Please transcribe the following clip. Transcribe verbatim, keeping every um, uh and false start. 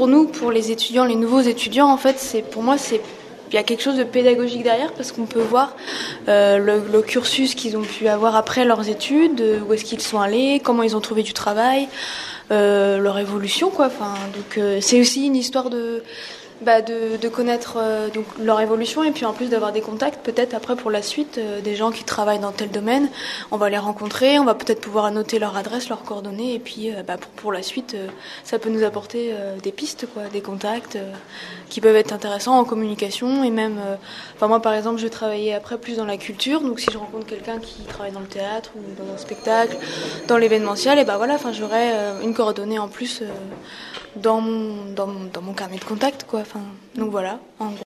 pour nous, pour les étudiants, les nouveaux étudiants, en fait, c'est pour moi, c'est il y a quelque chose de pédagogique derrière parce qu'on peut voir euh, le, le cursus qu'ils ont pu avoir après leurs études, où est-ce qu'ils sont allés, comment ils ont trouvé du travail, euh, leur évolution, quoi. Enfin, donc euh, c'est aussi une histoire de Bah de, de connaître euh, donc leur évolution et puis en plus d'avoir des contacts peut-être après pour la suite, euh, des gens qui travaillent dans tel domaine, on va les rencontrer, on va peut-être pouvoir annoter leur adresse, leurs coordonnées et puis euh, bah, pour, pour la suite euh, ça peut nous apporter euh, des pistes, quoi, des contacts euh, qui peuvent être intéressants en communication et même, euh, enfin moi par exemple je vais travailler après plus dans la culture, donc si je rencontre quelqu'un qui travaille dans le théâtre ou dans un spectacle, dans l'événementiel, et bah voilà, enfin j'aurai euh, une coordonnée en plus euh, dans mon, dans mon, dans mon carnet de contact, quoi. Enfin, donc voilà, en gros.